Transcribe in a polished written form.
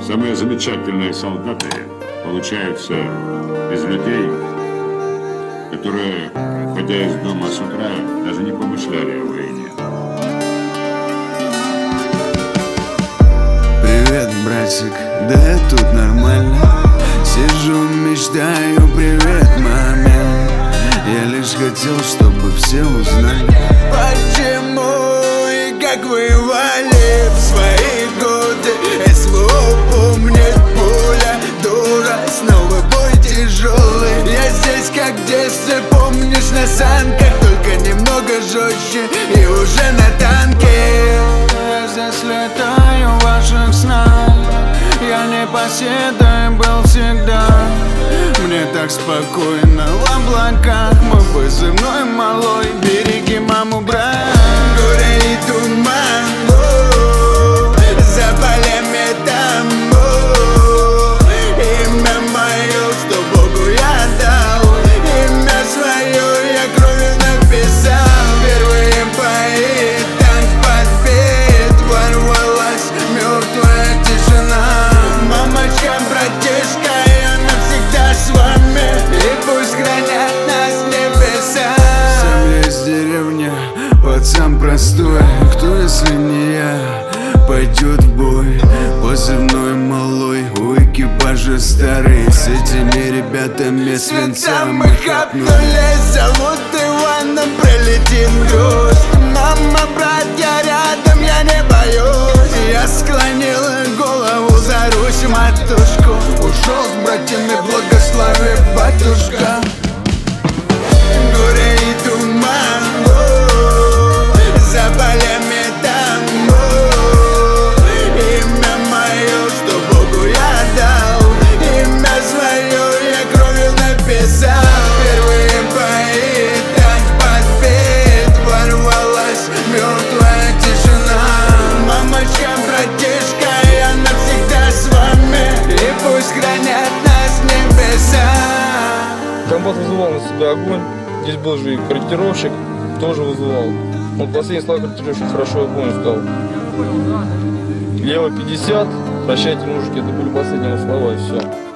Самые замечательные солдаты получаются из людей, которые, выходя из дома с утра, даже не помышляли о войне. Привет, братик, да я тут нормально. Сижу, мечтаю, привет, маме. Я лишь хотел, чтобы все узнали, почему и как воевали в свои годы. СВО помнит пуля, дура, снова бой тяжелый. Я здесь как в детстве, помнишь, на санках, только немного жестче и уже на танке. Я здесь летаю в ваших снах, я непоседой был всегда. Мне так спокойно в облаках, мой позывной малой. Береги маму, брат. Горе и туман, за полями там, имя мое, что Богу я дал, имя свое я кровью написал. Первые бои, танк подбит, ворвалась мертвая тишина. Мамочка, братишка, я навсегда с вами, и пусть хранят нас небеса. Сам я из деревни, пацан простой, кто если не я пойдет в бой? Позывной малой, у экипажа старый, с этими ребятами свинца мы хапнули. Зовут Иваном, пролетит груз. Мама, брат, я рядом, я не боюсь. Я склонил голову за Русь, матушку. Ушел с братьями, благослови, батюшка. Горе и туман, за полями там, имя мое, что Богу я дал, имя свое я кровью написал. Первые бои, танк подбит, ворвалась мертвая тишина. Мамочка, братишка, я навсегда с вами, и пусть хранят нас небеса. Комбат вызывал на себя огонь. Здесь был же и корректировщик, тоже вызывал. Он последний слова корректировщик хорошо огонь стал. Лево 50, прощайте, мужики, это были последние слова, и все.